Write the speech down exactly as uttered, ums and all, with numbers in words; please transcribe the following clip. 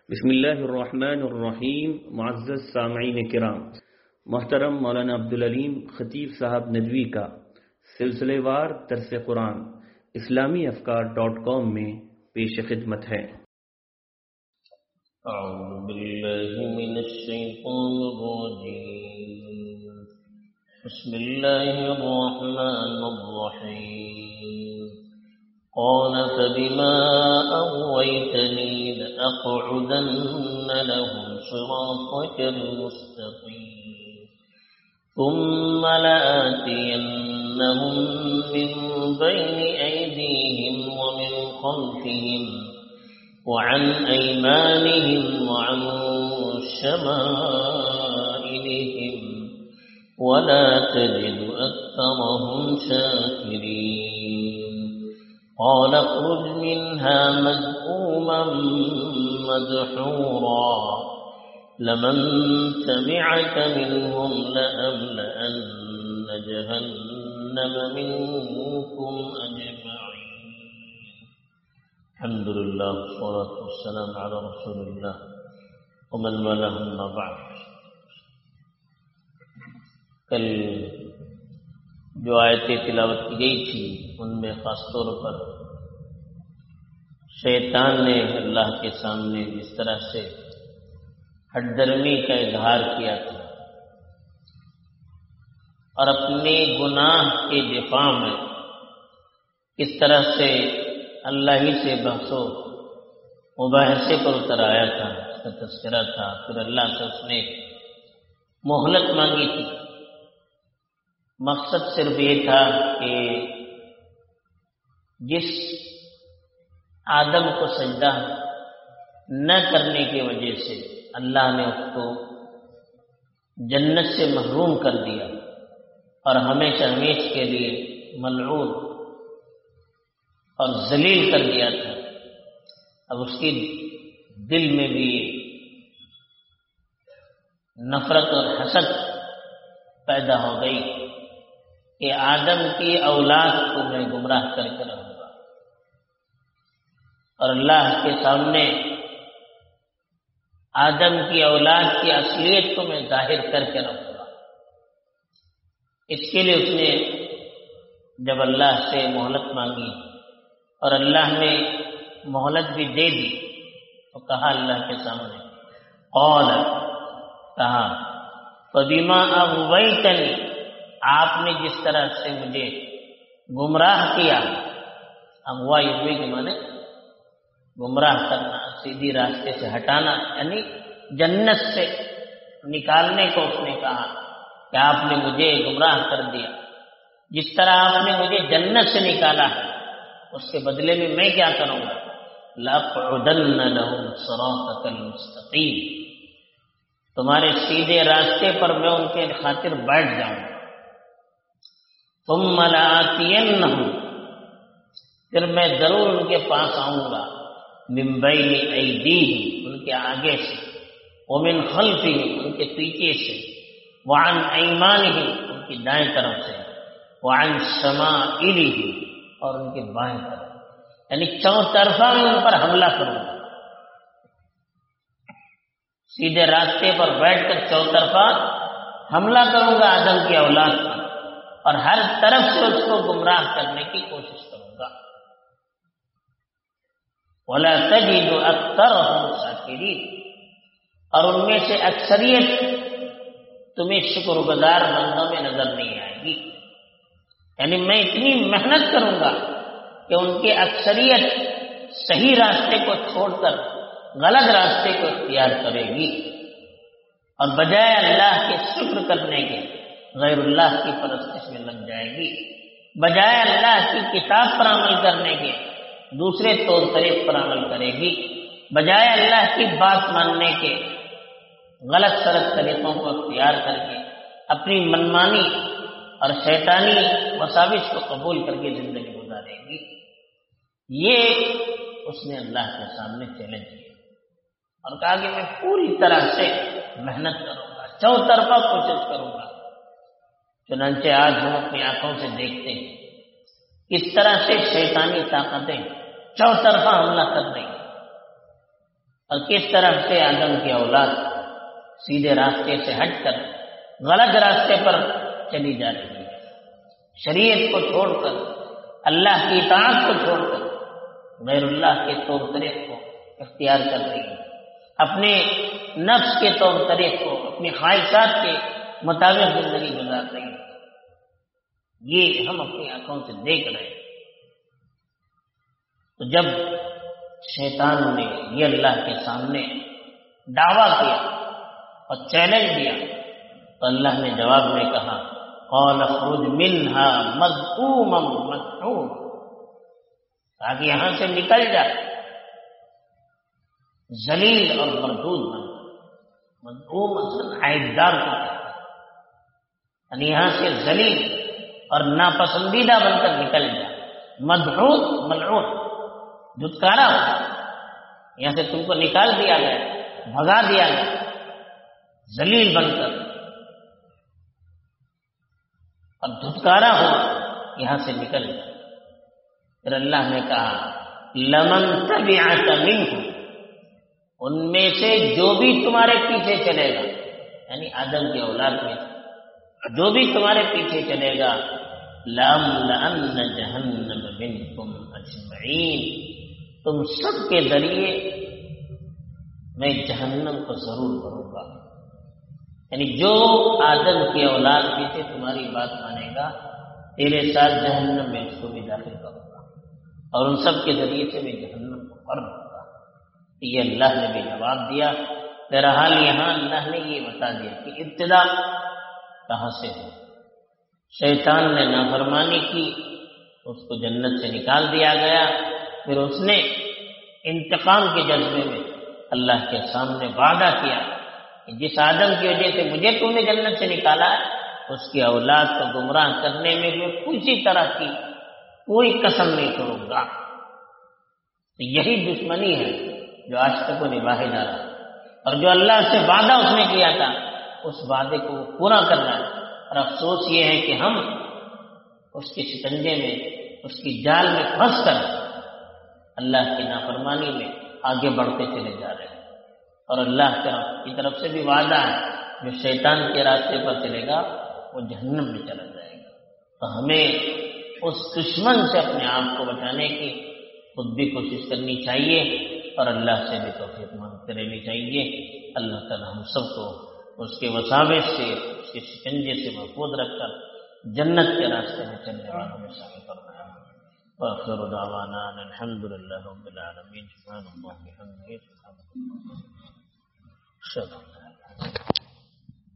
بسم اللہ الرحمن الرحیم. معزز سامعین کرام، محترم مولانا عبدالعلیم خطیب صاحب ندوی کا سلسلے وار درس قرآن اسلامی افکار ڈاٹ کام میں پیش خدمت ہے. اعوذ باللہ من الشیطان الرجیم. بسم اللہ الرحمن الرحیم. قال فبما أغويتني لأقعدن لهم صراطك المستقيم ثم لآتينهم من بين أيديهم ومن خلفهم وعن أيمانهم وعن شمائلهم ولا تجد أكثرهم شاكرين. قال اخرج منها مذءوما مدحورا لمن تبعك منهم لأملأن جهنم منكم أجمعين. الحمد لله والصلاة والسلام على رسول الله ومن والاه أما بعد. کل جو آیتیں تلاوت کی گئی تھی ان میں خاص طور پر شیطان نے اللہ کے سامنے جس طرح سے ہٹ درمی کا اظہار کیا تھا اور اپنے گناہ کے دفاع میں کس طرح سے اللہ ہی سے بحث و مباحثے پر اتر آیا تھا، اس کا تذکرہ تھا. پھر اللہ سے اس نے مہلت مانگی تھی. مقصد صرف یہ تھا کہ جس آدم کو سجدہ نہ کرنے کی وجہ سے اللہ نے اس کو جنت سے محروم کر دیا اور ہمیشہ ہمیشہ کے لیے ملعون اور ذلیل کر دیا تھا، اب اس کی دل میں بھی نفرت اور حسد پیدا ہو گئی کہ آدم کی اولاد کو میں گمراہ کر کے رہوں گا اور اللہ کے سامنے آدم کی اولاد کی اصلیت کو میں ظاہر کر کے رہوں گا. اس کے لیے اس نے جب اللہ سے مہلت مانگی اور اللہ نے مہلت بھی دے دی تو کہا اللہ کے سامنے قال کہا فبما اغویتنی، آپ نے جس طرح سے مجھے گمراہ کیا. اغوائی ہوئی کے معنی گمراہ کرنا، سیدھی راستے سے ہٹانا، یعنی جنت سے نکالنے کو اس نے کہا کہ آپ نے مجھے گمراہ کر دیا. جس طرح آپ نے مجھے جنت سے نکالا اس کے بدلے میں میں کیا کروں گا؟ لَأَقْعُدَنَّ لَهُمْ صِرَاطَكَ الْمُسْتَقِيمَ، تمہارے سیدھے راستے پر میں ان کے خاطر بیٹھ جاؤں گا. ثُمَّ لَآتِيَنَّهُمْ، پھر میں ضرور ان کے پاس آؤں گا. مِن بَيْنِ أَيْدِيهِمْ، ان کے آگے سے، وَمِنْ خَلْفِهِمْ، ان کے پیچھے سے، وَعَنْ أَيْمَانِهِمْ، ان کی دائیں طرف سے، وَعَنْ شَمَائِلِهِمْ، اور ان کے بائیں طرف، یعنی چوطرفہ میں ان پر حملہ کروں گا. سیدھے راستے پر بیٹھ کر چوطرفہ حملہ کروں گا آدم کی اولاد پر اور ہر طرف سے اس کو گمراہ کرنے کی کوشش کروں گا. وَلَا تَجِدُ أَكْثَرَهُمْ شَاكِرِينَ، اور ان میں سے اکثریت تمہیں شکر گزار بندوں میں نظر نہیں آئے گی. یعنی میں اتنی محنت کروں گا کہ ان کی اکثریت صحیح راستے کو چھوڑ کر غلط راستے کو اختیار کرے گی اور بجائے اللہ کے شکر کرنے کے غیر اللہ کی پرستش میں لگ جائے گی. بجائے اللہ کی کتاب پر عمل کرنے کے دوسرے طور طریق پر عمل کرے گی. بجائے اللہ کی بات ماننے کے غلط سلط طریقوں کو اختیار کر کے اپنی منمانی اور شیطانی مساوش کو قبول کر کے زندگی گزارے گی. یہ اس نے اللہ کے سامنے چیلنج کیا اور کہا کہ میں پوری طرح سے محنت کروں گا، چوطرفہ کوشش کروں گا. چنانچہ آج ہم اپنی آنکھوں سے دیکھتے ہیں کس طرح سے شیطانی طاقتیں چوطرفہ حملہ کر رہی ہیں اور کس طرح سے آدم کی اولاد سیدھے راستے سے ہٹ کر غلط راستے پر چلی جا رہی ہے، شریعت کو چھوڑ کر، اللہ کی اطاعت کو چھوڑ کر غیر اللہ کے طور طریق کو اختیار کر رہی ہے، اپنے نفس کے طور طریق کو، اپنی خواہشات کے مطابق زندگی گزار رہی ہے۔ یہ ہم اپنی آنکھوں سے دیکھ رہے ہیں۔ تو جب شیطان نے یہ اللہ کے سامنے دعویٰ کیا اور چیلنج دیا تو اللہ نے جواب میں کہا قال اخرج منها مذءوما مدحورا، تاکہ یہاں سے نکل جا ذلیل اور مردود بن کر۔ مذءوم اصل عیبدار کو کہتے ہیں، یعنی یہاں سے ذلیل اور ناپسندیدہ بن کر نکل جا، مدحور ملعون دھتکارا ہو، یہاں سے تم کو نکال دیا گیا، بھگا دیا گیا ذلیل بن کر اور دھتکارا ہو، یہاں سے نکل جا۔ پھر اللہ نے کہا لمن تبعک منہم، ان میں سے جو بھی تمہارے پیچھے چلے گا، یعنی آدم کی اولاد میں جو بھی تمہارے پیچھے چلے گا، لَأَمْلَأَنَّ جَهَنَّمَ مِنْكُمْ أَجْمَعِينَ، تم سب کے ذریعے میں جہنم کو ضرور بھروں گا۔ یعنی جو آدم کی اولاد میں سے تمہاری بات مانے گا، تیرے ساتھ جہنم میں اس کو بھی داخل کروں گا، اور ان سب کے ذریعے سے میں جہنم کو بھر دوں گا۔ یہ اللہ نے بھی جواب دیا۔ بہرحال یہاں اللہ نے یہ بتا دیا کہ ابتدا کہاں سے ہو۔ شیطان نے نافرمانی کی، اس کو جنت سے نکال دیا گیا، پھر اس نے انتقام کے جذبے میں اللہ کے سامنے وعدہ کیا کہ جس آدم کی وجہ سے مجھے تم نے جنت سے نکالا ہے، اس کی اولاد کو گمراہ کرنے میں بھی کسی طرح کی کوئی قسم نہیں چھوڑوں گا۔ یہی دشمنی ہے جو آج تک وہ نباہے جا رہا ہے، اور جو اللہ سے وعدہ اس نے کیا تھا اس وعدے کو وہ پورا کر رہا ہے۔ اور افسوس یہ ہے کہ ہم اس کے شکنجے میں، اس کی جال میں پھنس کر اللہ کی نافرمانی میں آگے بڑھتے چلے جا رہے ہیں، اور اللہ کی طرف سے بھی وعدہ ہے جو شیطان کے راستے پر چلے گا وہ جہنم میں چلا جائے گا۔ تو ہمیں اس دشمن سے اپنے آپ کو بچانے کی خود بھی کوشش کرنی چاہیے، اور اللہ سے بھی توفیق مانگتے رہنی چاہیے۔ اللہ تعالی ہم سب کو اس کے وساوس سے، اس کے شکنجے سے محفوظ رکھ کر جنت کے راستے میں چلنے والوں میں شامل فرمائے۔ وآخر دعوانا ان الحمد للہ رب العالمین۔ سبحان اللہ وبحمدہ، سبحان اللہ۔